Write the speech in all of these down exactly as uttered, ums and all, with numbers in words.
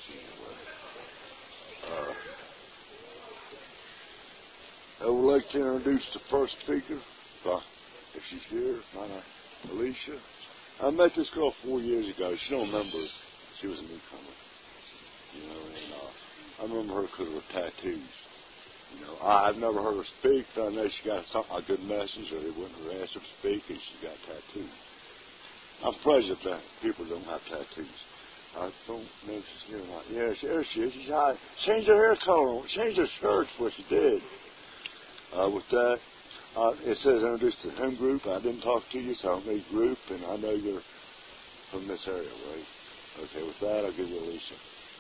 Anyway, uh, I would like to introduce the first speaker, uh, if she's here, my name is Alicia. I met this girl four years ago. She don't remember. She was a newcomer. You know, and uh, I remember her because of her tattoos. You know, I've never heard her speak, but I know she got some, a good message, or they wouldn't have asked her to speak, and she got tattoos. I'm surprised that people don't have tattoos. I don't know if she's here or not. Yeah, she, there she is. She's high. Changed her hair color. Changed her shirt. That's what she did. Uh, with that, uh, it says introduced to the home group. I didn't talk to you, so I don't know your group, and I know you're from this area, right? Okay, with that, I'll give you Alicia.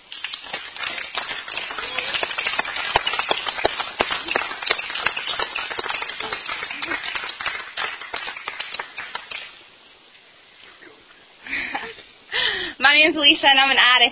My name's Alicia, and I'm an addict.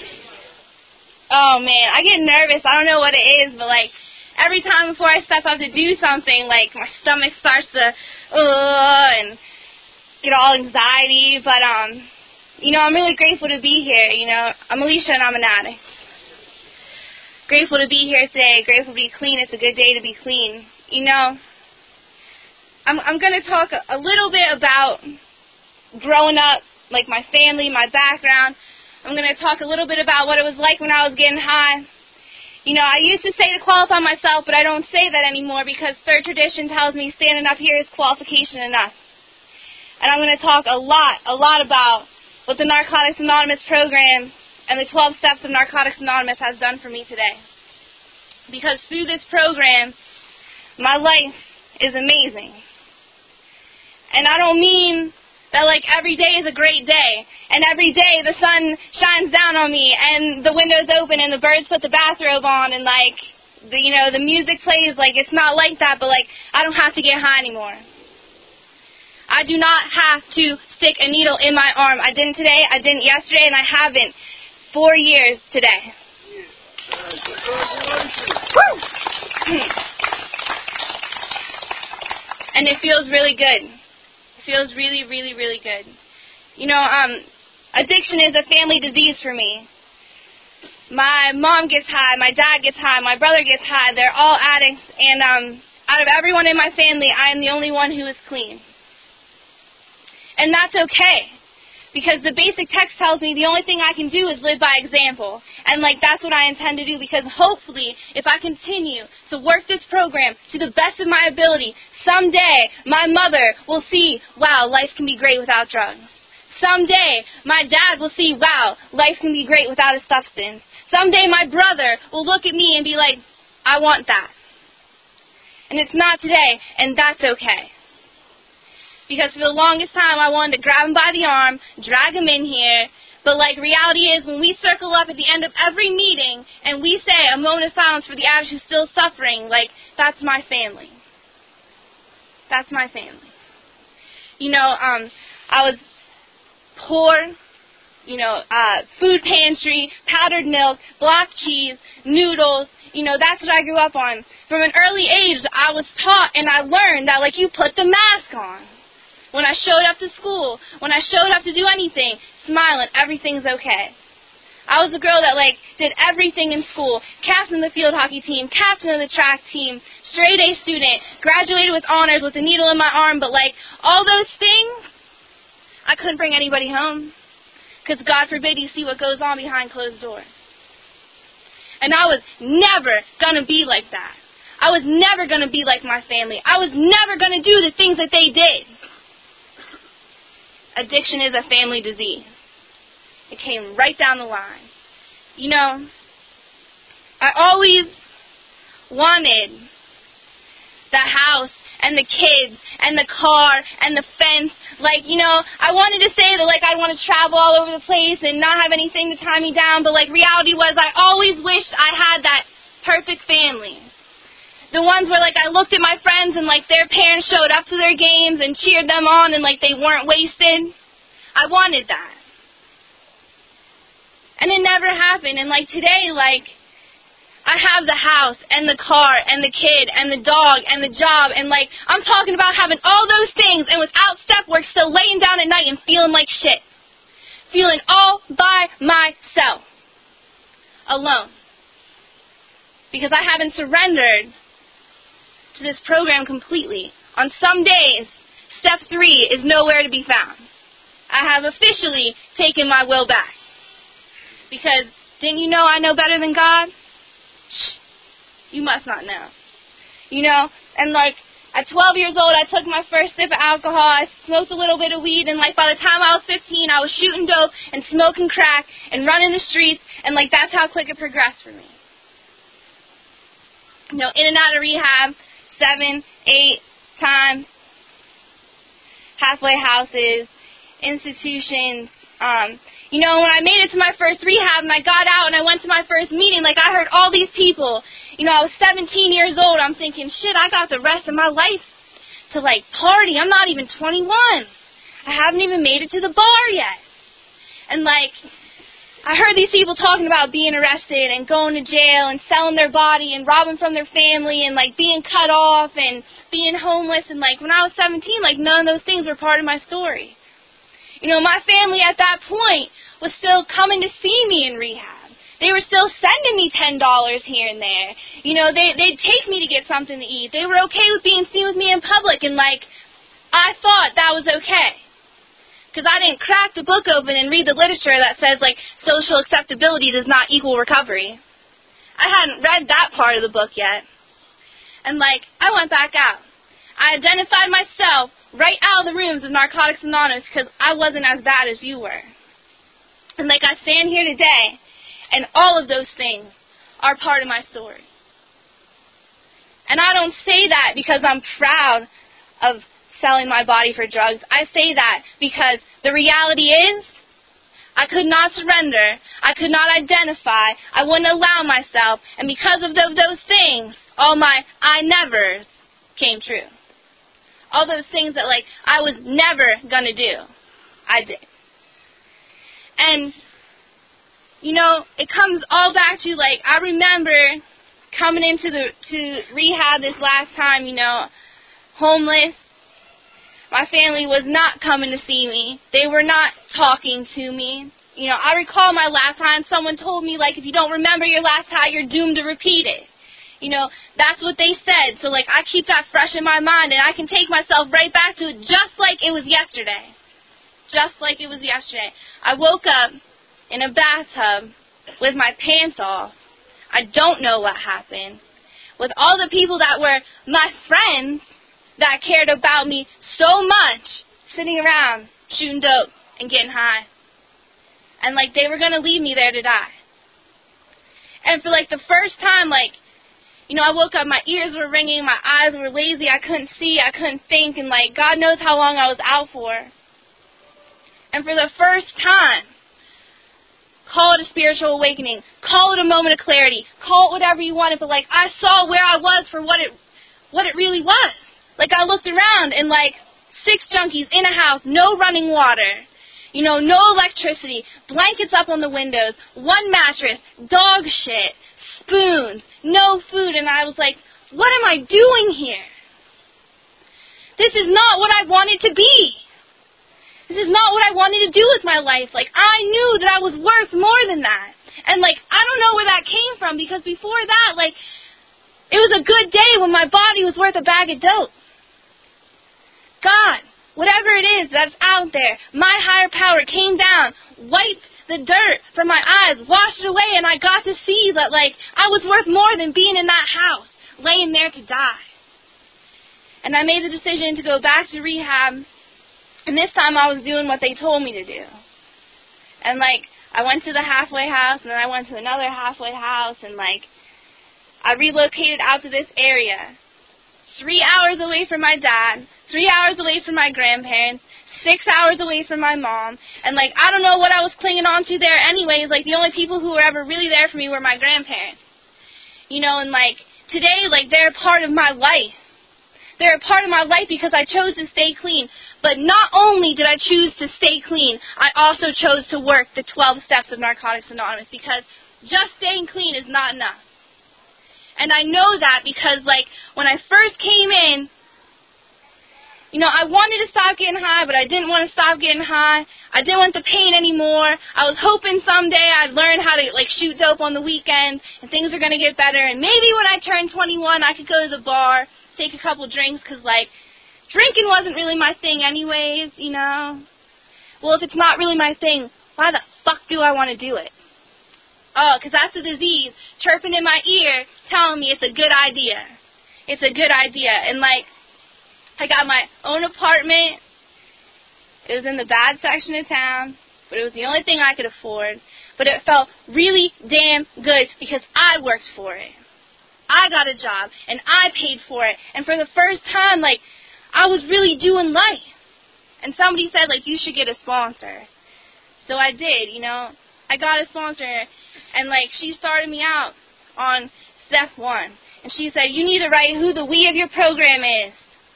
Oh, man, I get nervous. I don't know what it is, but, like, every time before I step up to do something, like, my stomach starts to, uh, and get all anxiety. But, um, you know, I'm really grateful to be here. You know, I'm Alicia, and I'm an addict. Grateful to be here today. Grateful to be clean. It's a good day to be clean. You know, I'm, I'm going to talk a, a little bit about growing up, like my family, my background. I'm going to talk a little bit about what it was like when I was getting high. You know, I used to say to qualify myself, but I don't say that anymore because third tradition tells me standing up here is qualification enough. And I'm going to talk a lot, a lot about what the Narcotics Anonymous program and the twelve steps of Narcotics Anonymous has done for me today. Because through this program, my life is amazing. And I don't mean that, like, every day is a great day, and every day the sun shines down on me, and the windows open, and the birds put the bathrobe on, and, like, the, you know, the music plays. Like, it's not like that, but, like, I don't have to get high anymore. I do not have to stick a needle in my arm. I didn't today, I didn't yesterday, and I haven't four years today. And it feels really good. Feels really, really, really good. You know, um, addiction is a family disease for me. My mom gets high, my dad gets high, my brother gets high. They're all addicts, and um, out of everyone in my family, I am the only one who is clean. And that's okay, because the basic text tells me the only thing I can do is live by example. And, like, that's what I intend to do, because hopefully, if I continue to work this program to the best of my ability, someday my mother will see, wow, life can be great without drugs. Someday my dad will see, wow, life can be great without a substance. Someday my brother will look at me and be like, I want that. And it's not today, and that's okay. Because for the longest time, I wanted to grab him by the arm, drag him in here. But, like, reality is, when we circle up at the end of every meeting and we say a moment of silence for the addict who's still suffering, like, that's my family. That's my family. You know, um, I was poor, you know, uh, food pantry, powdered milk, block cheese, noodles. You know, that's what I grew up on. From an early age, I was taught and I learned that, like, you put the mask on. When I showed up to school, when I showed up to do anything, smiling, everything's okay. I was a girl that, like, did everything in school. Captain of the field hockey team, captain of the track team, straight A student, graduated with honors with a needle in my arm, but, like, all those things, I couldn't bring anybody home. Because God forbid you see what goes on behind closed doors. And I was never going to be like that. I was never going to be like my family. I was never going to do the things that they did. Addiction is a family disease. It came right down the line. You know, I always wanted the house and the kids and the car and the fence. Like, you know, I wanted to say that, like, I want to travel all over the place and not have anything to tie me down, but, like, reality was I always wished I had that perfect family. The ones where, like, I looked at my friends and, like, their parents showed up to their games and cheered them on and, like, they weren't wasted. I wanted that. And it never happened. And, like, today, like, I have the house and the car and the kid and the dog and the job. And, like, I'm talking about having all those things and without step work still laying down at night and feeling like shit. Feeling all by myself. alone. Because I haven't surrendered to this program completely. On some days, step three is nowhere to be found. I have officially taken my will back. Because, didn't you know I know better than God? Shh, you must not know. You know, and like, at twelve years old, I took my first sip of alcohol, I smoked a little bit of weed, and like by the time I was fifteen, I was shooting dope and smoking crack and running the streets, and like that's how quick it progressed for me. You know, in and out of rehab, seven, eight times, halfway houses, institutions. Um, you know, when I made it to my first rehab and I got out and I went to my first meeting, like I heard all these people. You know, I was seventeen years old. I'm thinking, shit, I got the rest of my life to like party. I'm not even twenty-one. I haven't even made it to the bar yet. And like, I heard these people talking about being arrested and going to jail and selling their body and robbing from their family and like being cut off and being homeless. And like when I was seventeen, like none of those things were part of my story. You know, my family at that point was still coming to see me in rehab. They were still sending me ten dollars here and there. You know, they, they'd take me to get something to eat. They were okay with being seen with me in public, and, like, I thought that was okay. Because I didn't crack the book open and read the literature that says, like, social acceptability does not equal recovery. I hadn't read that part of the book yet. And, like, I went back out. I identified myself right out of the rooms of Narcotics Anonymous because I wasn't as bad as you were. And like I stand here today, and all of those things are part of my story. And I don't say that because I'm proud of selling my body for drugs. I say that because the reality is I could not surrender. I could not identify. I wouldn't allow myself. And because of those, those things, all my I nevers came true. All those things that, like, I was never going to do, I did. And, you know, it comes all back to, like, I remember coming into the to rehab this last time, you know, homeless. My family was not coming to see me. They were not talking to me. You know, I recall my last time someone told me, like, if you don't remember your last time, you're doomed to repeat it. You know, that's what they said. So, like, I keep that fresh in my mind, and I can take myself right back to it just like it was yesterday. Just like it was yesterday. I woke up in a bathtub with my pants off. I don't know what happened. With all the people that were my friends that cared about me so much, sitting around, shooting dope, and getting high. And, like, they were going to leave me there to die. And for, like, the first time, like, you know, I woke up, my ears were ringing, my eyes were lazy, I couldn't see, I couldn't think, and, like, God knows how long I was out for. And for the first time, call it a spiritual awakening, call it a moment of clarity, call it whatever you wanted, but, like, I saw where I was for what it, what it really was. Like, I looked around, and, like, six junkies in a house, no running water, you know, no electricity, blankets up on the windows, one mattress, dog shit, spoons, no food, and I was like, what am I doing here? This is not what I wanted to be. This is not what I wanted to do with my life. Like, I knew that I was worth more than that. And, like, I don't know where that came from, because before that, like, it was a good day when my body was worth a bag of dope. God, whatever it is that's out there, my higher power came down, wiped the dirt from my eyes, washed it away, and I got to see that, like, I was worth more than being in that house, laying there to die. And I made the decision to go back to rehab, and this time I was doing what they told me to do. And, like, I went to the halfway house, and then I went to another halfway house, and, like, I relocated out to this area, three hours away from my dad, three hours away from my grandparents, six hours away from my mom, and, like, I don't know what I was clinging on to there anyways. Like, the only people who were ever really there for me were my grandparents. You know, and, like, today, like, they're a part of my life. They're a part of my life because I chose to stay clean. But not only did I choose to stay clean, I also chose to work the twelve steps of Narcotics Anonymous, because just staying clean is not enough. And I know that because, like, when I first came in, You know, I wanted to stop getting high, but I didn't want to stop getting high. I didn't want the pain anymore. I was hoping someday I'd learn how to, like, shoot dope on the weekends, and things were going to get better. And maybe when I turned twenty-one, I could go to the bar, take a couple drinks, because, like, drinking wasn't really my thing anyways, you know. Well, if it's not really my thing, why the fuck do I want to do it? Oh, because that's a disease chirping in my ear telling me it's a good idea. It's a good idea. And, like, I got my own apartment. It was in the bad section of town, but it was the only thing I could afford. But it felt really damn good because I worked for it. I got a job, and I paid for it. And for the first time, like, I was really doing life. And somebody said, like, you should get a sponsor. So I did, you know. I got a sponsor, and, like, she started me out on step one. And she said, you need to write who the we of your program is.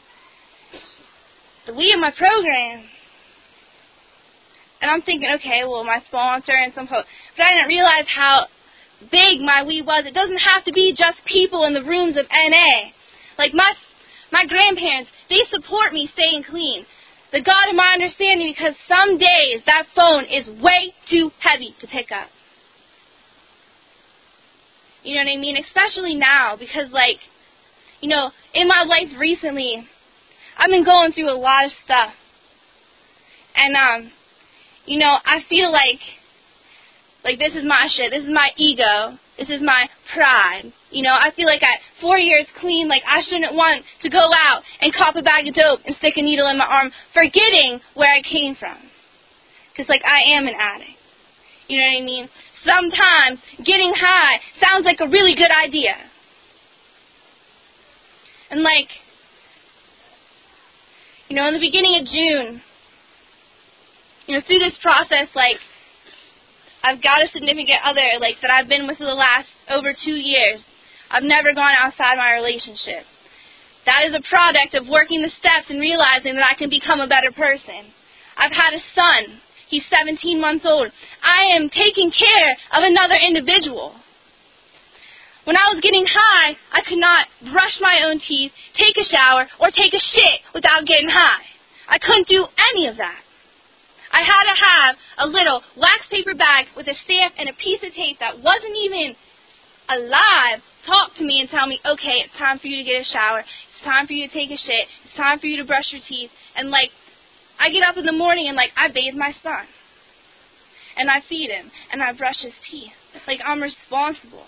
The we of my program. And I'm thinking, okay, well, my sponsor and some folks. But I didn't realize how big my we was. It doesn't have to be just people in the rooms of N A. Like, my my grandparents, they support me staying clean. The God of my understanding, because some days that phone is way too heavy to pick up. You know what I mean? Especially now, because, like, you know, in my life recently, I've been going through a lot of stuff. And, um, you know, I feel like, like, this is my shit. This is my ego. This is my pride. You know, I feel like at four years clean, like, I shouldn't want to go out and cop a bag of dope and stick a needle in my arm, forgetting where I came from. Because, like, I am an addict. You know what I mean? Sometimes getting high sounds like a really good idea. And, like, you know, in the beginning of June, you know, through this process, like, I've got a significant other, like, that I've been with for the last over two years. I've never gone outside my relationship. That is a product of working the steps and realizing that I can become a better person. I've had a son. He's seventeen months old. I am taking care of another individual. When I was getting high, I could not brush my own teeth, take a shower, or take a shit without getting high. I couldn't do any of that. I had to have a little wax paper bag with a stamp and a piece of tape that wasn't even alive talk to me and tell me, okay, it's time for you to get a shower, it's time for you to take a shit, it's time for you to brush your teeth. And, like, I get up in the morning and, like, I bathe my son. And I feed him. And I brush his teeth. Like, I'm responsible.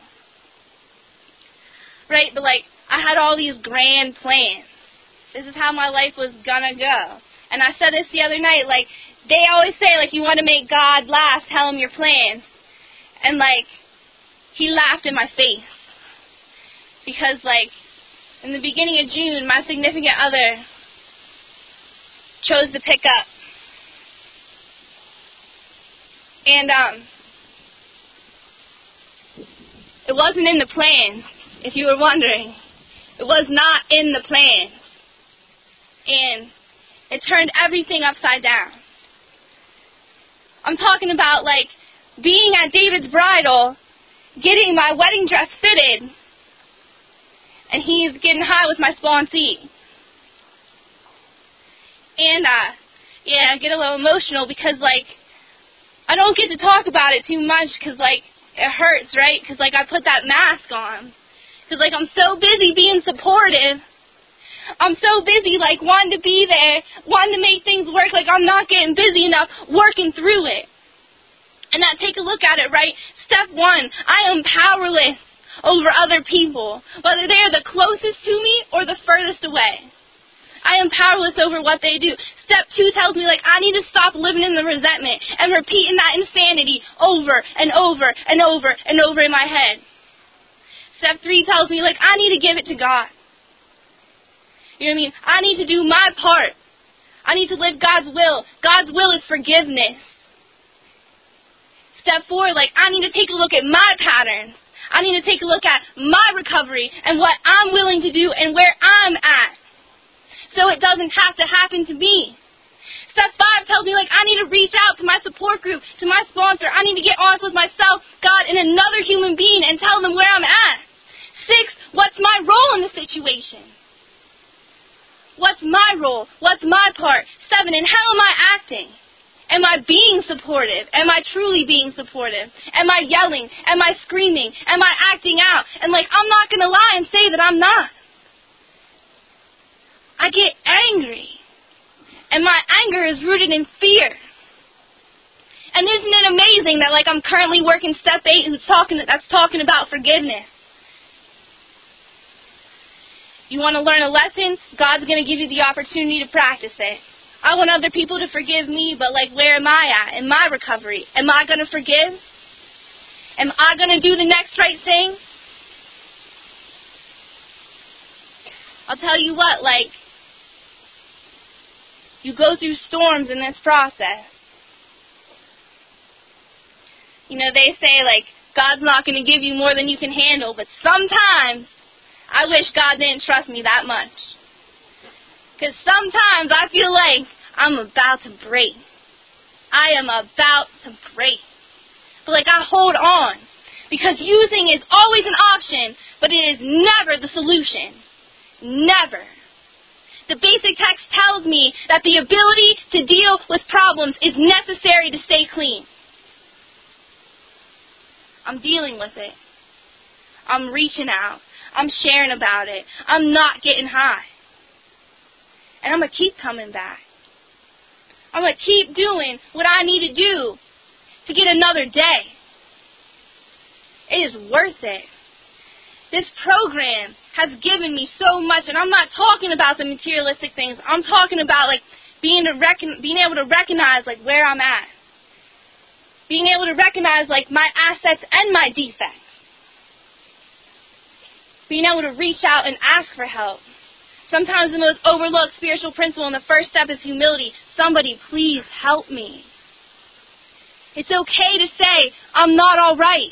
Right? But, like, I had all these grand plans. This is how my life was gonna go. And I said this the other night, like, they always say, like, you want to make God laugh, tell him your plans. And, like, he laughed in my face. Because, like, in the beginning of June, my significant other chose to pick up. And, um, it wasn't in the plans, if you were wondering. It was not in the plans. And it turned everything upside down. I'm talking about, like, being at David's bridal, getting my wedding dress fitted, and he's getting high with my sponsee. And, uh, yeah, I get a little emotional because, like, I don't get to talk about it too much because, like, it hurts, right? Because, like, I put that mask on. Because, like, I'm so busy being supportive. I'm so busy, like, wanting to be there, wanting to make things work, like I'm not getting busy enough working through it. And now take a look at it, right? Step one, I am powerless over other people, whether they are the closest to me or the furthest away. I am powerless over what they do. Step two tells me, like, I need to stop living in the resentment and repeating that insanity over and over and over and over in my head. Step three tells me, like, I need to give it to God. You know what I mean? I need to do my part. I need to live God's will. God's will is forgiveness. Step four, like, I need to take a look at my patterns. I need to take a look at my recovery and what I'm willing to do and where I'm at, so it doesn't have to happen to me. Step five tells me, like, I need to reach out to my support group, to my sponsor. I need to get honest with myself, God, and another human being and tell them where I'm at. Six, what's my role in the situation? What's my role? What's being supportive? Am I truly being supportive? Am I yelling? Am I screaming? Am I acting out? And like, I'm not going to lie and say that I'm not. I get angry. And my anger is rooted in fear. And isn't it amazing that like I'm currently working step eight who's talking that's talking about forgiveness? You want to learn a lesson? God's going to give you the opportunity to practice it. I want other people to forgive me, but like where am I at in my recovery? Am I going to forgive? Am I going to do the next right thing? I'll tell you what, like, you go through storms in this process. You know, they say, like, God's not going to give you more than you can handle, but sometimes I wish God didn't trust me that much. Because sometimes I feel like I'm about to break. I am about to break. But, like, I hold on. Because using is always an option, but it is never the solution. Never. The basic text tells me that the ability to deal with problems is necessary to stay clean. I'm dealing with it. I'm reaching out. I'm sharing about it. I'm not getting high. And I'm going to keep coming back. I'm going to keep doing what I need to do to get another day. It is worth it. This program has given me so much, and I'm not talking about the materialistic things. I'm talking about like being to recon- being able to recognize like where I'm at. Being able to recognize, like, my assets and my defects. Being able to reach out and ask for help. Sometimes the most overlooked spiritual principle and the first step is humility. Somebody, please help me. It's okay to say, I'm not all right.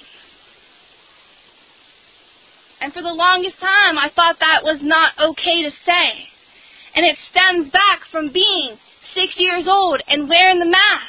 And for the longest time, I thought that was not okay to say. And it stems back from being six years old and wearing the mask.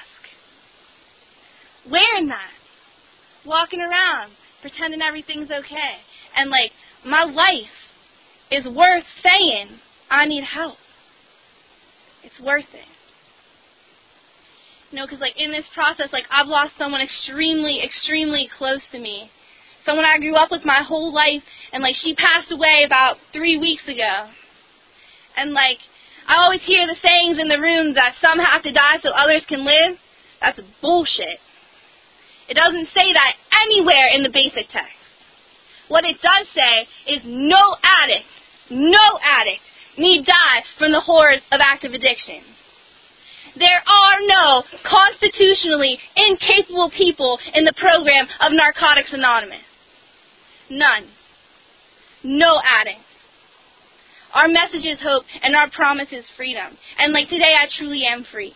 Wearing that, walking around, pretending everything's okay. And, like, my life is worth saying, I need help. It's worth it. You know, because, like, in this process, like, I've lost someone extremely, extremely close to me. Someone I grew up with my whole life, and, like, she passed away about three weeks ago. And, like, I always hear the sayings in the room that some have to die so others can live. That's bullshit. It doesn't say that anywhere in the basic text. What it does say is no addict, no addict need die from the horrors of active addiction. There are no constitutionally incapable people in the program of Narcotics Anonymous. None. No addicts. Our message is hope, and our promise is freedom. And like today, I truly am free.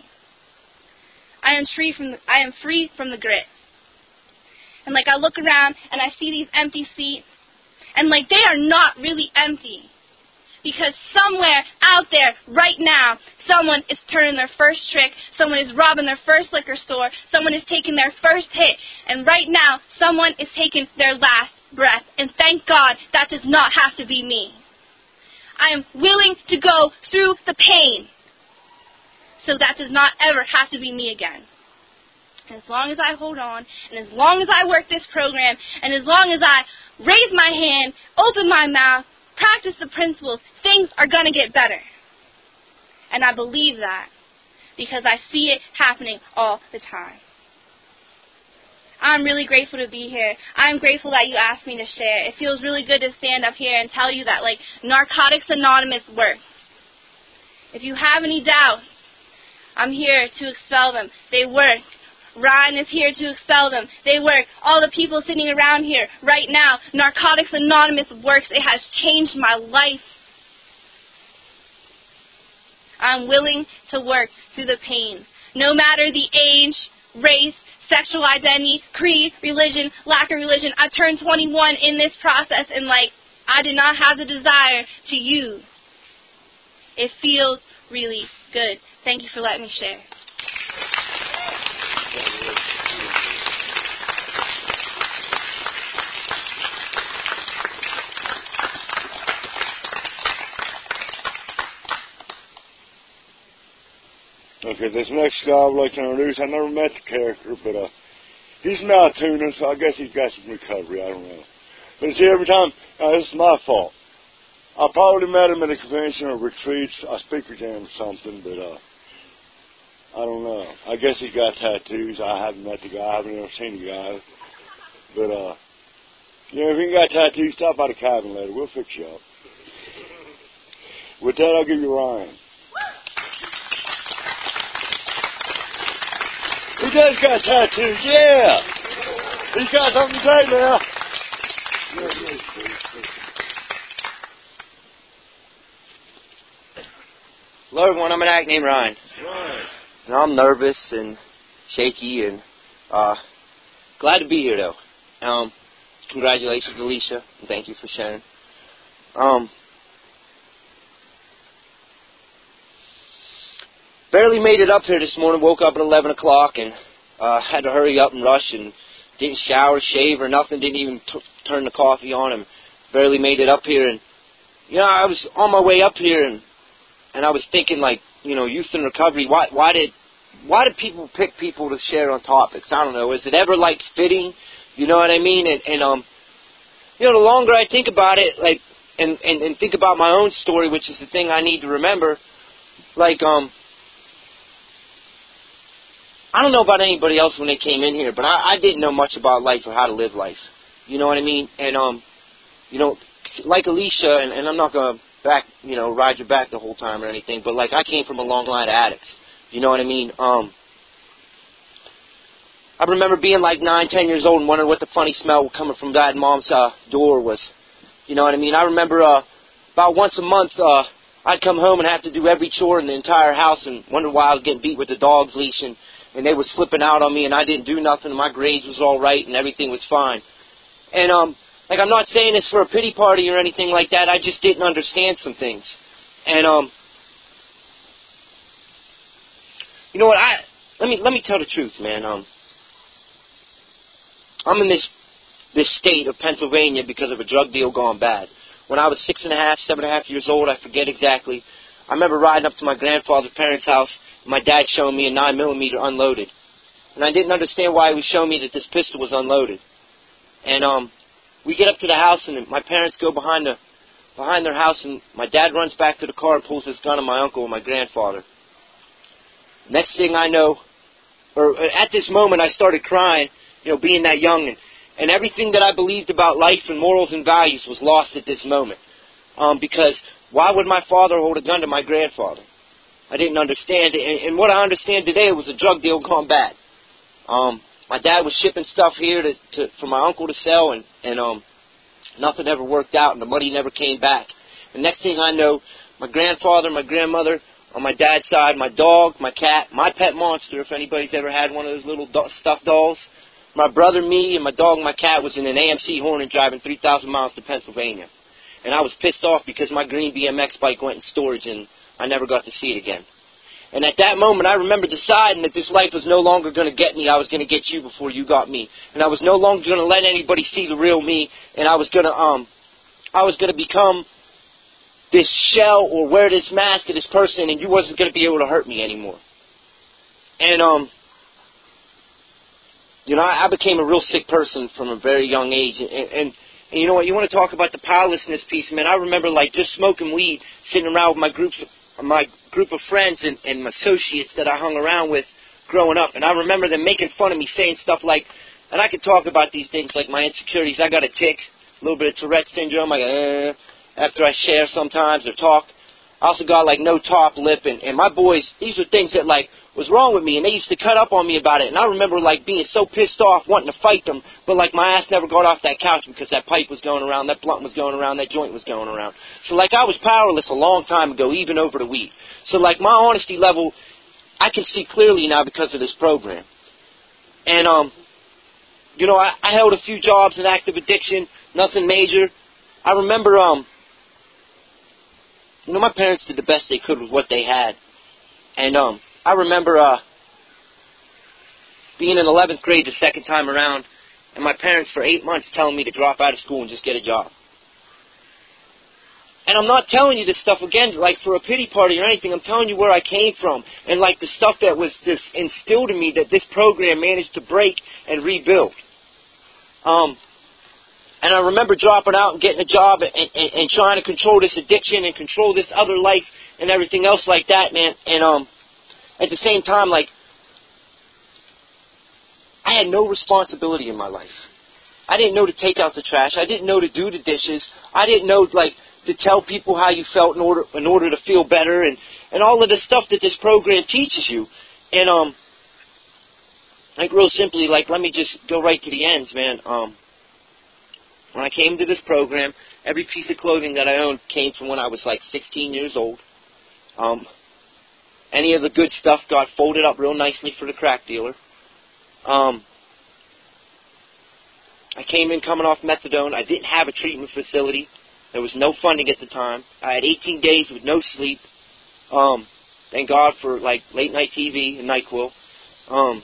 I am free from the, I am free from the grit. And like I look around and I see these empty seats, and like they are not really empty. Because somewhere out there right now, someone is turning their first trick, someone is robbing their first liquor store, someone is taking their first hit, and right now, someone is taking their last breath. And thank God that does not have to be me. I am willing to go through the pain, so that does not ever have to be me again. And as long as I hold on, and as long as I work this program, and as long as I raise my hand, open my mouth, practice the principles, things are going to get better. And I believe that because I see it happening all the time. I'm really grateful to be here. I'm grateful that you asked me to share. It feels really good to stand up here and tell you that, like, Narcotics Anonymous works. If you have any doubts, I'm here to expel them. They work. Ryan is here to expel them. They work. All the people sitting around here right now, Narcotics Anonymous works. It has changed my life. I'm willing to work through the pain. No matter the age, race, sexual identity, creed, religion, lack of religion. I turned twenty-one in this process, and like, I did not have the desire to use. It feels really good. Thank you for letting me share. Okay, this next guy I would like to introduce, I never met the character, but uh, he's an Altoona, so I guess he's got some recovery, I don't know. But see, every time, uh, this is my fault. I probably met him at a convention or retreats, a speaker jam or something, but uh, I don't know. I guess he's got tattoos. I haven't met the guy. I haven't ever seen the guy. But, uh, you know, if you got tattoos, stop by the cabin later. We'll fix you up. With that, I'll give you Ryan. He does got tattoos, yeah. He's got something to say now. Hello, everyone. I'm an act named Ryan. Ryan. And I'm nervous and shaky and uh, glad to be here, though. Um, congratulations, Alicia, and thank you for sharing. Um, barely made it up here this morning. Woke up at eleven o'clock and uh, had to hurry up and rush and didn't shower, shave, or nothing. Didn't even t- turn the coffee on and barely made it up here. And, you know, I was on my way up here and and I was thinking, like, you know, youth and recovery, why why did why did people pick people to share on topics? I don't know. Is it ever, like, fitting? You know what I mean? And, and um, you know, the longer I think about it, like, and, and, and think about my own story, which is the thing I need to remember, like, um, I don't know about anybody else when they came in here, but I, I didn't know much about life or how to live life. You know what I mean? And, um, you know, like Alicia, and, and I'm not going to back, you know, ride your back the whole time or anything, but, like, I came from a long line of addicts. You know what I mean? Um, I remember being, like, nine, ten years old and wondering what the funny smell coming from Dad and Mom's uh, door was. You know what I mean? I remember uh, about once a month uh, I'd come home and have to do every chore in the entire house and wonder why I was getting beat with the dog's leash, and, and they were slipping out on me, and I didn't do nothing, and my grades was all right, and everything was fine. And, um, like, I'm not saying this for a pity party or anything like that. I just didn't understand some things. And, um, you know what, I, let me, let me tell the truth, man. Um, I'm in this, this state of Pennsylvania because of a drug deal gone bad. When I was six and a half, seven and a half years old, I forget exactly, I remember riding up to my grandfather's parents' house, and my dad showing me a nine millimeter unloaded. And I didn't understand why he was showing me that this pistol was unloaded. And, um, we get up to the house, and my parents go behind the behind their house, and my dad runs back to the car and pulls his gun on my uncle and my grandfather. Next thing I know, or at this moment, I started crying, you know, being that young, and, and everything that I believed about life and morals and values was lost at this moment. Um, because why would my father hold a gun to my grandfather? I didn't understand it, and, and what I understand today was a drug deal gone bad. Um, my dad was shipping stuff here to, to for my uncle to sell, and, and um, nothing ever worked out, and the money never came back. And next thing I know, my grandfather, my grandmother, on my dad's side, my dog, my cat, my pet monster, if anybody's ever had one of those little do- stuffed dolls, my brother, me, and my dog and my cat was in an A M C Hornet driving three thousand miles to Pennsylvania. And I was pissed off because my green B M X bike went in storage, and I never got to see it again. And at that moment, I remember deciding that this life was no longer going to get me. I was going to get you before you got me. And I was no longer going to let anybody see the real me. And I was going to, um, I was going to become this shell or wear this mask of this person, and you wasn't going to be able to hurt me anymore. And, um, you know, I, I became a real sick person from a very young age. And, and, and you know what? You want to talk about the powerlessness piece, man? I remember, like, just smoking weed, sitting around with my groups of my group of friends and, and associates that I hung around with growing up. And I remember them making fun of me, saying stuff like, and I could talk about these things like my insecurities. I got a tick, a little bit of Tourette's syndrome, like, uh, after I share sometimes or talk. I also got, like, no top lip. And, and my boys, these were things that, like, was wrong with me. And they used to cut up on me about it. And I remember, like, being so pissed off, wanting to fight them. But, like, my ass never got off that couch because that pipe was going around, that blunt was going around, that joint was going around. So, like, I was powerless a long time ago, even over the weed. So, like, my honesty level, I can see clearly now because of this program. And, um, you know, I, I held a few jobs in active addiction, nothing major. I remember, um, you know, my parents did the best they could with what they had. And, um, I remember, uh, being in eleventh grade the second time around, and my parents for eight months telling me to drop out of school and just get a job. And I'm not telling you this stuff, again, like for a pity party or anything. I'm telling you where I came from and, like, the stuff that was just instilled in me that this program managed to break and rebuild. Um, and I remember dropping out and getting a job and, and, and trying to control this addiction and control this other life and everything else like that, man. And um, at the same time, like, I had no responsibility in my life. I didn't know to take out the trash. I didn't know to do the dishes. I didn't know, like, to tell people how you felt in order in order to feel better, and, and all of the stuff that this program teaches you. And, um, like, real simply, like, let me just go right to the ends, man. Um, when I came to this program, every piece of clothing that I owned came from when I was, like, sixteen years old. Um, any of the good stuff got folded up real nicely for the crack dealer. Um... I came in coming off methadone. I didn't have a treatment facility. There was no funding at the time. I had eighteen days with no sleep. Um, thank God for, like, late-night T V and NyQuil. Um,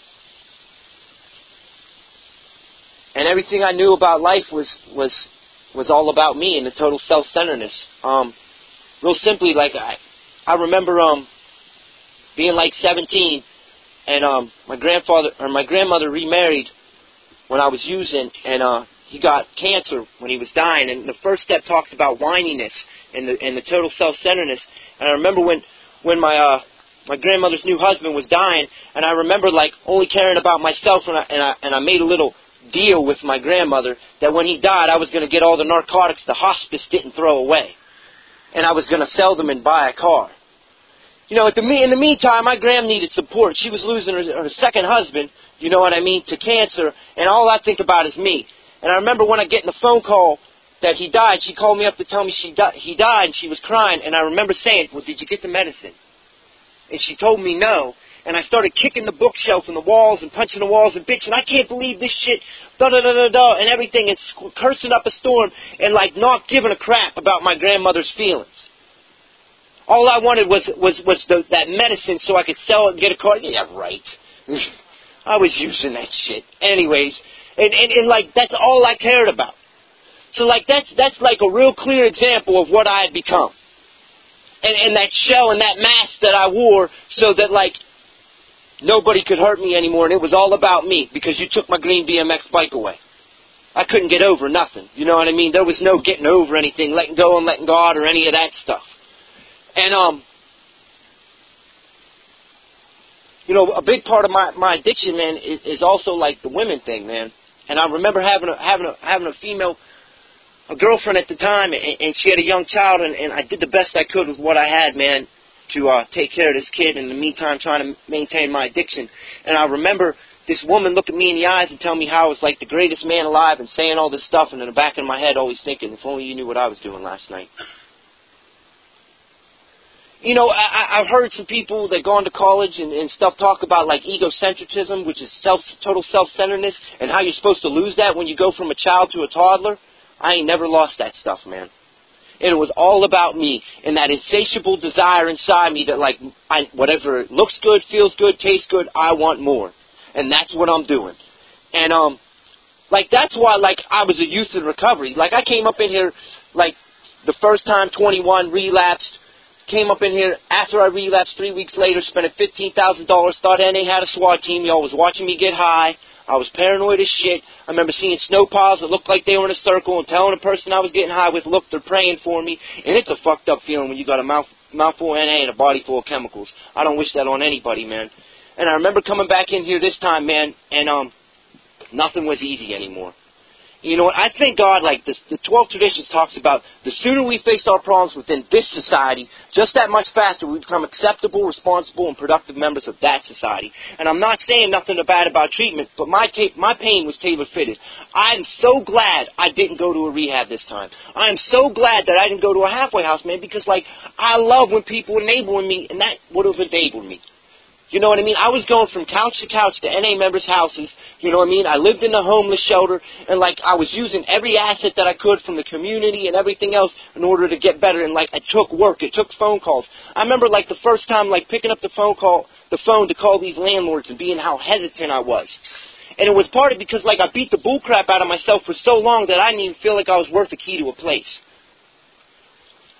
and everything I knew about life was, was, was all about me and the total self-centeredness. Um, real simply, like, I, I remember um, being, like, seventeen, and um, my grandfather, or my grandmother remarried when I was using, and uh, he got cancer when he was dying. And the first step talks about whininess and the and the total self-centeredness. And I remember when when my uh, my grandmother's new husband was dying, and I remember, like, only caring about myself, and I and I and I made a little deal with my grandmother that when he died, I was going to get all the narcotics the hospice didn't throw away, and I was going to sell them and buy a car. You know, at the in the meantime, my gram needed support. She was losing her, her second husband, you know what I mean, to cancer, and all I think about is me. And I remember when I get in the phone call that he died, she called me up to tell me she di- he died, and she was crying, and I remember saying, well, did you get the medicine? And she told me no, and I started kicking the bookshelf and the walls and punching the walls and bitching, I can't believe this shit, da-da-da-da-da, and everything, and sc- cursing up a storm, and, like, not giving a crap about my grandmother's feelings. All I wanted was was was the, that medicine so I could sell it and get a car. Yeah, right. I was using that shit. Anyways, and, and, and like, that's all I cared about. So, like, that's that's like a real clear example of what I had become. And, and that shell and that mask that I wore so that, like, nobody could hurt me anymore, and it was all about me because you took my green B M X bike away. I couldn't get over nothing. You know what I mean? There was no getting over anything, letting go and letting God or any of that stuff. And, um, you know, a big part of my, my addiction, man, is, is also, like, the women thing, man. And I remember having a, having a, having a female, a girlfriend at the time, and, and she had a young child, and, and I did the best I could with what I had, man, to uh, take care of this kid, and in the meantime trying to maintain my addiction. And I remember this woman looking me in the eyes and telling me how I was, like, the greatest man alive and saying all this stuff, and in the back of my head always thinking, if only you knew what I was doing last night. You know, I, I've heard some people that gone to college and, and stuff talk about, like, egocentrism, which is self, total self-centeredness, and how you're supposed to lose that when you go from a child to a toddler. I ain't never lost that stuff, man. And it was all about me and that insatiable desire inside me that, like, I, whatever looks good, feels good, tastes good, I want more. And that's what I'm doing. And, um, like, that's why, like, I was a youth in recovery. Like, I came up in here, like, the first time, twenty-one, relapsed. Came up in here after I relapsed three weeks later, spent fifteen thousand dollars, thought N A had a SWAT team. Y'all was watching me get high. I was paranoid as shit. I remember seeing snow piles that looked like they were in a circle and telling the person I was getting high with, look, they're praying for me. And it's a fucked up feeling when you got a mouth, mouthful of N A and a body full of chemicals. I don't wish that on anybody, man. And I remember coming back in here this time, man, and um, nothing was easy anymore. You know what? I thank God, like, this, the twelve Traditions talks about the sooner we face our problems within this society, just that much faster we become acceptable, responsible, and productive members of that society. And I'm not saying nothing bad about treatment, but my ta- my pain was tailor-fitted. I'm so glad I didn't go to a rehab this time. I am so glad that I didn't go to a halfway house, man, because, like, I love when people enabling me, and that would have enabled me. You know what I mean? I was going from couch to couch to N A members' houses. You know what I mean? I lived in a homeless shelter, and, like, I was using every asset that I could from the community and everything else in order to get better. And, like, it took work. It took phone calls. I remember, like, the first time, like, picking up the phone call, the phone to call these landlords and being how hesitant I was. And it was partly because, like, I beat the bullcrap out of myself for so long that I didn't even feel like I was worth a key to a place.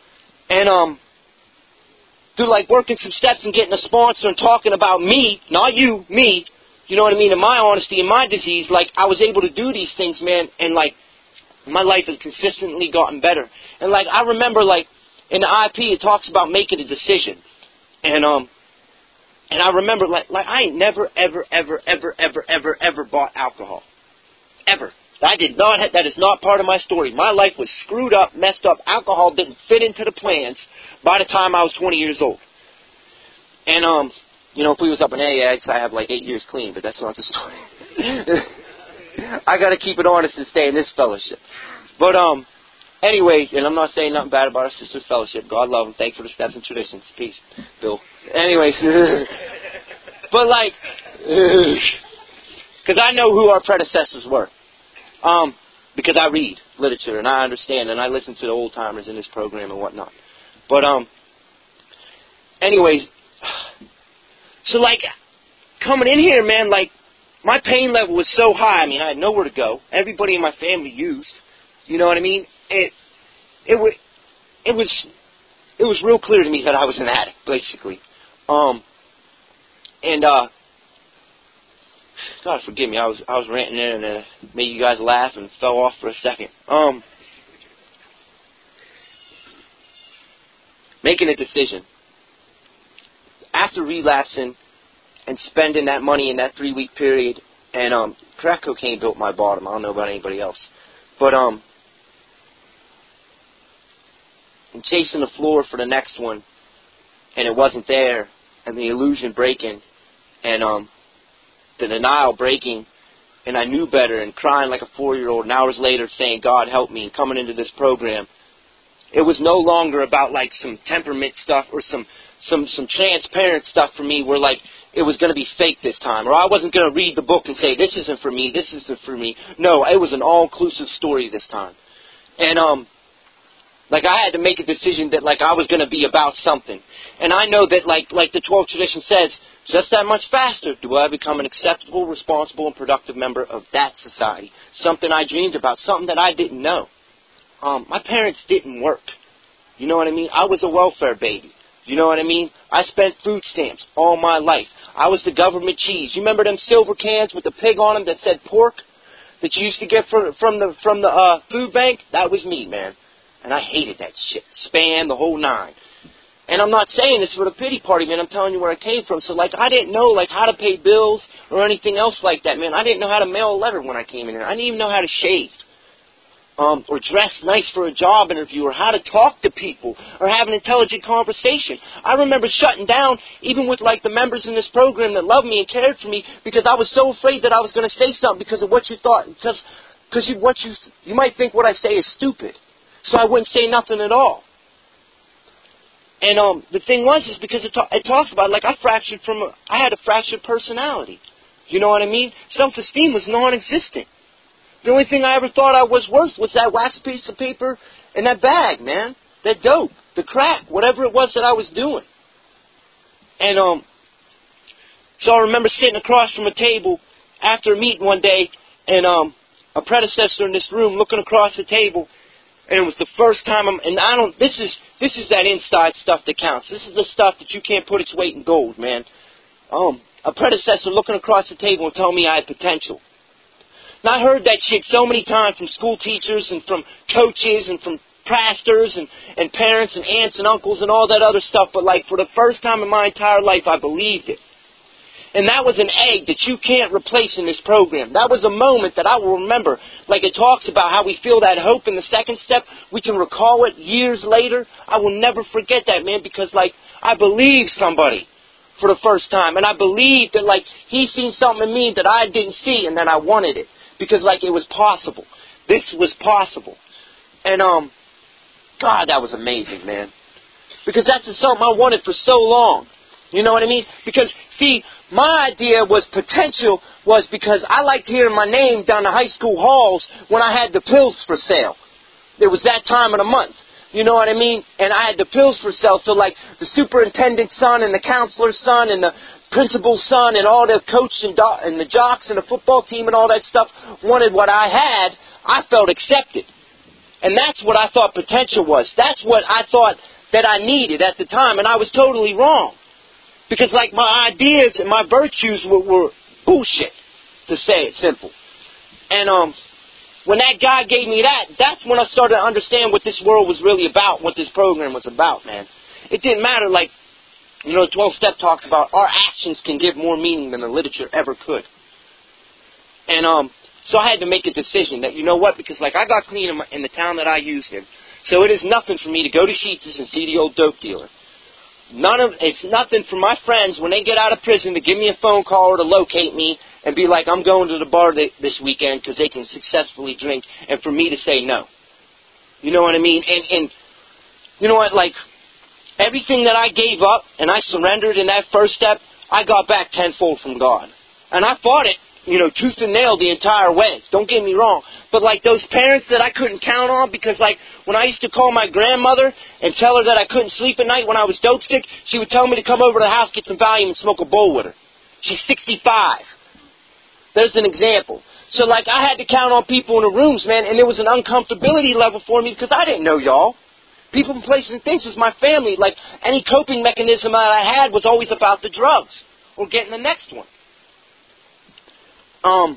And, um, through, like, working some steps and getting a sponsor and talking about me, not you, me, you know what I mean, and my honesty and my disease, like, I was able to do these things, man, and, like, my life has consistently gotten better. And, like, I remember, like, in the I P, it talks about making a decision. And, um, and I remember, like, like I ain't never, ever, ever, ever, ever, ever, ever bought alcohol. Ever. I did not, have, that is not part of my story. My life was screwed up, messed up. Alcohol didn't fit into the plans by the time I was twenty years old. And, um, you know, if we was up in A X, I have like eight years clean, but that's not the story. I got to keep it honest and stay in this fellowship. But, um, anyway, and I'm not saying nothing bad about our sister's fellowship. God love them. Thanks for the steps and traditions. Peace, Bill. Anyways, but like, because I know who our predecessors were. Um, because I read literature and I understand and I listen to the old timers in this program and whatnot. But, um, anyways, so like, coming in here, man, like, my pain level was so high. I mean, I had nowhere to go. Everybody in my family used. You know what I mean? It, it was, it was, it was real clear to me that I was an addict, basically. Um, and, uh, God forgive me, I was I was ranting there and uh, made you guys laugh and fell off for a second. Um, making a decision. After relapsing and spending that money in that three-week period, and um, crack cocaine built my bottom. I don't know about anybody else. But, um, and chasing the floor for the next one, and it wasn't there, and the illusion breaking, and, um, the denial breaking, and I knew better, and crying like a four-year-old, and hours later saying, God help me, and coming into this program. It was no longer about like some temperament stuff or some some some transparent stuff for me where like it was going to be fake this time, or I wasn't going to read the book and say, this isn't for me, this isn't for me. No, it was an all-inclusive story this time. And, um, like I had to make a decision that like I was going to be about something. And I know that like like the twelfth tradition says, just that much faster do I become an acceptable, responsible, and productive member of that society. Something I dreamed about, something that I didn't know. Um, my parents didn't work. You know what I mean? I was a welfare baby. You know what I mean? I spent food stamps all my life. I was the government cheese. You remember them silver cans with the pig on them that said pork that you used to get from, from the from the uh, food bank? That was me, man. And I hated that shit. Spam, the whole nine. And I'm not saying this for the pity party, man. I'm telling you where I came from. So, like, I didn't know, like, how to pay bills or anything else like that, man. I didn't know how to mail a letter when I came in here. I didn't even know how to shave. Um, or dress nice for a job interview, or how to talk to people, or have an intelligent conversation. I remember shutting down, even with, like, the members in this program that loved me and cared for me, because I was so afraid that I was going to say something because of what you thought, because because you, what you, you might think what I say is stupid. So I wouldn't say nothing at all. And um, the thing was, is because it, ta- it talks about, like, I fractured from, a, I had a fractured personality. You know what I mean? Self-esteem was non-existent. The only thing I ever thought I was worth was that wax piece of paper and that bag, man. That dope, the crack, whatever it was that I was doing. And um, so I remember sitting across from a table after a meeting one day, and um, a predecessor in this room looking across the table, and it was the first time I'm, and I don't, this is, this is that inside stuff that counts. This is the stuff that you can't put its weight in gold, man. Um, a predecessor looking across the table and telling me I had potential. And I heard that shit so many times from school teachers and from coaches and from pastors and, and parents and aunts and uncles and all that other stuff, but like for the first time in my entire life, I believed it. And that was an egg that you can't replace in this program. That was a moment that I will remember. Like it talks about how we feel that hope in the second step. We can recall it years later. I will never forget that, man, because, like, I believed somebody for the first time. And I believed that, like, he seen something in me that I didn't see and that I wanted it. Because, like, it was possible. This was possible. And, um, God, that was amazing, man. Because that's something I wanted for so long. You know what I mean? Because, see, my idea was potential was because I liked hearing my name down the high school halls when I had the pills for sale. It was that time of the month. You know what I mean? And I had the pills for sale. So, like, the superintendent's son and the counselor's son and the principal's son and all the coach and, do- and the jocks and the football team and all that stuff wanted what I had. I felt accepted. And that's what I thought potential was. That's what I thought that I needed at the time, and I was totally wrong. Because, like, my ideas and my virtues were, were bullshit, to say it simple. And um, when that guy gave me that, that's when I started to understand what this world was really about, what this program was about, man. It didn't matter, like, you know, the twelve-step talks about our actions can give more meaning than the literature ever could. And um, so I had to make a decision that, you know what, because, like, I got clean in, my, in the town that I used in, so it is nothing for me to go to Sheetz' and see the old dope dealer. None of It's nothing for my friends when they get out of prison to give me a phone call or to locate me and be like, I'm going to the bar th- this weekend because they can successfully drink, and for me to say no. You know what I mean? And, and you know what, like, everything that I gave up and I surrendered in that first step, I got back tenfold from God. And I fought it, you know, tooth and nail the entire way. Don't get me wrong. But, like, those parents that I couldn't count on, because, like, when I used to call my grandmother and tell her that I couldn't sleep at night when I was dope sick, she would tell me to come over to the house, get some Valium, and smoke a bowl with her. She's sixty-five. There's an example. So, like, I had to count on people in the rooms, man, and there was an uncomfortability level for me because I didn't know y'all. People, places, and things was my family. Like, any coping mechanism that I had was always about the drugs or getting the next one. Um,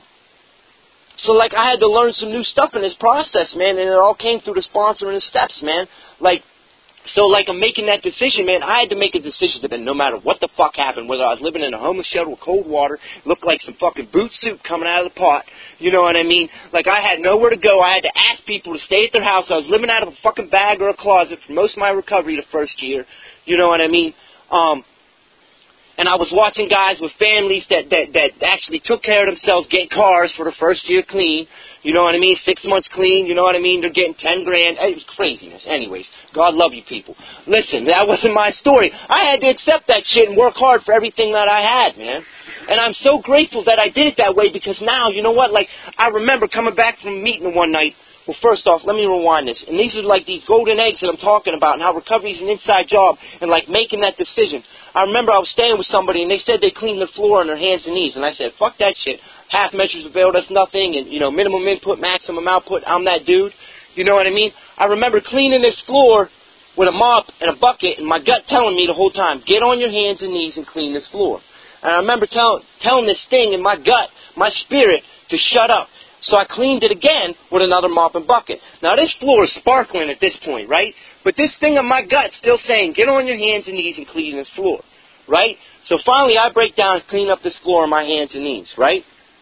so, like, I had to learn some new stuff in this process, man, and it all came through the sponsor and the steps, man. Like, so, like, I'm making that decision, man. I had to make a decision that no matter what the fuck happened, whether I was living in a homeless shelter with cold water, looked like some fucking boot soup coming out of the pot, you know what I mean? Like, I had nowhere to go. I had to ask people to stay at their house. I was living out of a fucking bag or a closet for most of my recovery the first year, you know what I mean? Um... And I was watching guys with families that, that, that actually took care of themselves, get cars for the first year clean. You know what I mean? Six months clean, you know what I mean? They're getting ten grand. It was craziness. Anyways, God love you people. Listen, that wasn't my story. I had to accept that shit and work hard for everything that I had, man. And I'm so grateful that I did it that way because now, you know what? Like, I remember coming back from a meeting one night. Well, first off, let me rewind this. And these are like these golden eggs that I'm talking about and how recovery is an inside job and like making that decision. I remember I was staying with somebody and they said they cleaned the floor on their hands and knees. And I said, fuck that shit. Half measures availed us nothing and, you know, minimum input, maximum output. I'm that dude. You know what I mean? I remember cleaning this floor with a mop and a bucket and my gut telling me the whole time, get on your hands and knees and clean this floor. And I remember tell, telling this thing in my gut, my spirit, to shut up. So I cleaned it again with another mop and bucket. Now, this floor is sparkling at this point, right? But this thing in my gut still saying, get on your hands and knees and clean this floor, right? So finally, I break down and clean up this floor on my hands and knees, right?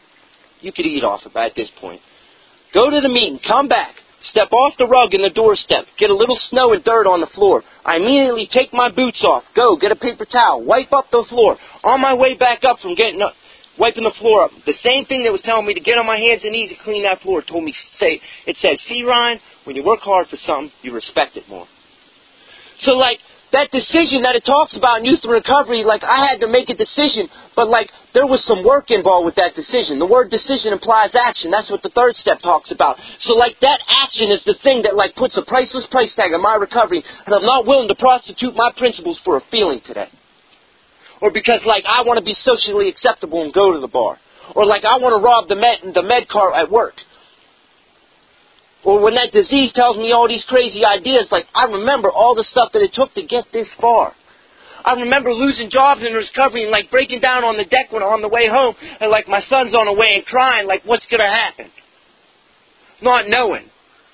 You could eat off it at this point. Go to the meeting, come back, step off the rug in the doorstep, get a little snow and dirt on the floor. I immediately take my boots off, go, get a paper towel, wipe up the floor. On my way back up from getting up, wiping the floor up. The same thing that was telling me to get on my hands and knees and clean that floor told me, say, it said, see, Ryan, when you work hard for something, you respect it more. So, like, that decision that it talks about in youth and recovery, like, I had to make a decision, but, like, there was some work involved with that decision. The word decision implies action. That's what the third step talks about. So, like, that action is the thing that, like, puts a priceless price tag on my recovery, and I'm not willing to prostitute my principles for a feeling today. Or because, like, I want to be socially acceptable and go to the bar. Or, like, I want to rob the med, the med cart at work. Or when that disease tells me all these crazy ideas, like, I remember all the stuff that it took to get this far. I remember losing jobs in recovery and, like, breaking down on the deck when on the way home. And, like, my son's on the way and crying, like, what's going to happen? Not knowing.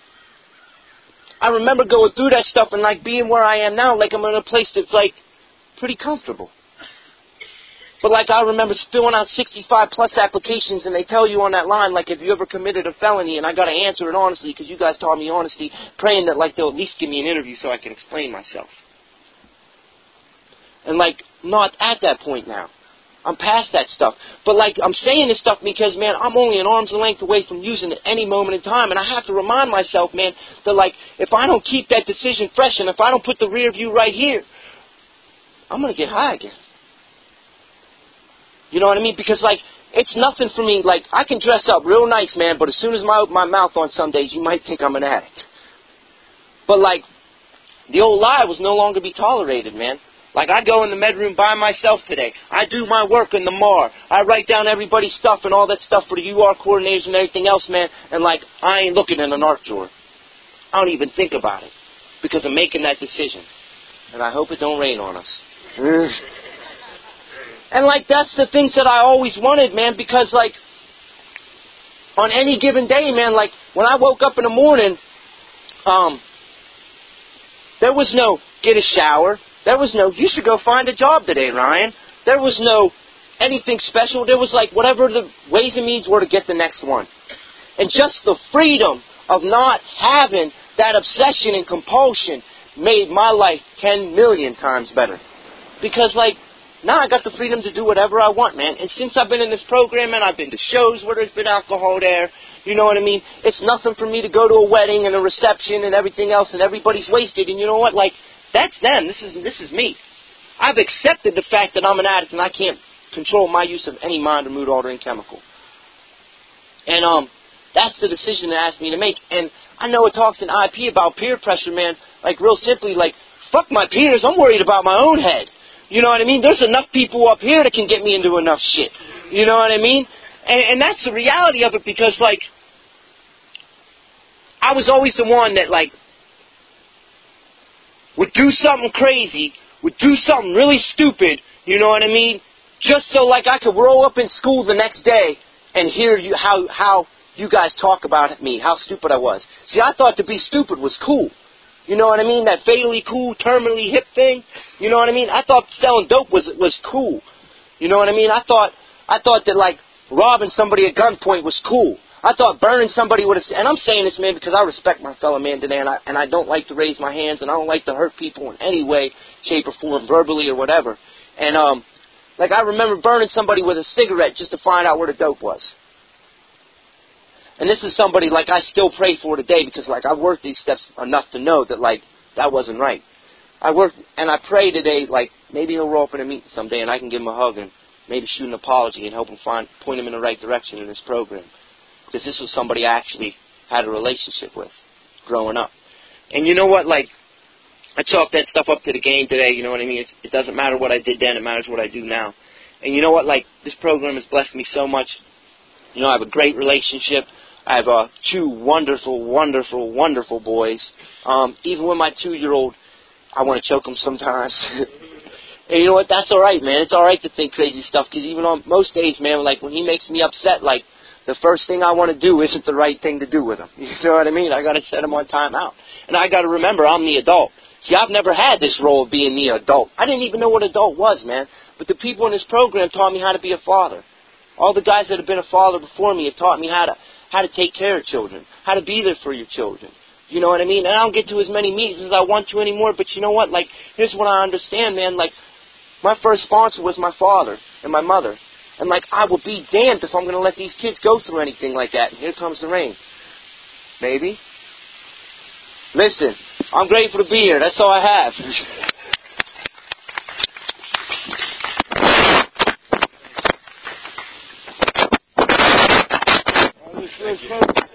I remember going through that stuff and, like, being where I am now, like, I'm in a place that's, like, pretty comfortable. But, like, I remember filling out sixty-five plus applications, and they tell you on that line, like, have you ever committed a felony? And I got to answer it honestly because you guys taught me honesty, praying that, like, they'll at least give me an interview so I can explain myself. And, like, not at that point now. I'm past that stuff. But, like, I'm saying this stuff because, man, I'm only an arm's length away from using it any moment in time. And I have to remind myself, man, that, like, if I don't keep that decision fresh and if I don't put the rear view right here, I'm going to get high again. You know what I mean? Because, like, it's nothing for me. Like, I can dress up real nice, man, but as soon as I open my mouth on some days, you might think I'm an addict. But, like, the old lie was no longer be tolerated, man. Like, I go in the med room by myself today. I do my work in the M A R. I write down everybody's stuff and all that stuff for the U R coordinators and everything else, man. And, like, I ain't looking in an art drawer. I don't even think about it because I'm making that decision. And I hope it don't rain on us. And, like, that's the things that I always wanted, man, because, like, on any given day, man, like, when I woke up in the morning, um, there was no get a shower. There was no, you should go find a job today, Ryan. There was no anything special. There was, like, whatever the ways and means were to get the next one. And just the freedom of not having that obsession and compulsion made my life ten million times better. Because, like, now I got the freedom to do whatever I want, man. And since I've been in this program, man, I've been to shows where there's been alcohol there. You know what I mean? It's nothing for me to go to a wedding and a reception and everything else and everybody's wasted. And you know what? Like, that's them. This is this is me. I've accepted the fact that I'm an addict and I can't control my use of any mind or mood altering chemical. And um, that's the decision they asked me to make. And I know it talks in I P about peer pressure, man. Like, real simply, like, fuck my peers. I'm worried about my own head. You know what I mean? There's enough people up here that can get me into enough shit. You know what I mean? And, and that's the reality of it because, like, I was always the one that, like, would do something crazy, would do something really stupid, you know what I mean? Just so, like, I could roll up in school the next day and hear you how, how you guys talk about me, how stupid I was. See, I thought to be stupid was cool. You know what I mean? That fatally cool, terminally hip thing. You know what I mean? I thought selling dope was was cool. You know what I mean? I thought I thought that, like, robbing somebody at gunpoint was cool. I thought burning somebody with a... And I'm saying this, man, because I respect my fellow man today, and I, and I don't like to raise my hands, and I don't like to hurt people in any way, shape, or form, verbally or whatever. And, um, like, I remember burning somebody with a cigarette just to find out where the dope was. And this is somebody, like, I still pray for today because, like, I've worked these steps enough to know that, like, that wasn't right. I worked, and I pray today, like, maybe he'll roll up in a meeting someday and I can give him a hug and maybe shoot an apology and help him find, point him in the right direction in this program. Because this was somebody I actually had a relationship with growing up. And you know what, like, I chalked that stuff up to the game today, you know what I mean? It's, it doesn't matter what I did then, it matters what I do now. And you know what, like, this program has blessed me so much. You know, I have a great relationship. I have uh, two wonderful, wonderful, wonderful boys. Um, even with my two-year-old, I want to choke him sometimes. And you know what? That's all right, man. It's all right to think crazy stuff. Because even on most days, man, like when he makes me upset, like the first thing I want to do isn't the right thing to do with him. You know what I mean? I got to set him on timeout. And I got to remember, I'm the adult. See, I've never had this role of being the adult. I didn't even know what adult was, man. But the people in this program taught me how to be a father. All the guys that have been a father before me have taught me how to how to take care of children, how to be there for your children. You know what I mean? And I don't get to as many meetings as I want to anymore, but you know what? Like, here's what I understand, man. Like, my first sponsor was my father and my mother. And, like, I will be damned if I'm going to let these kids go through anything like that. And here comes the rain. Maybe. Listen, I'm grateful to be here. That's all I have.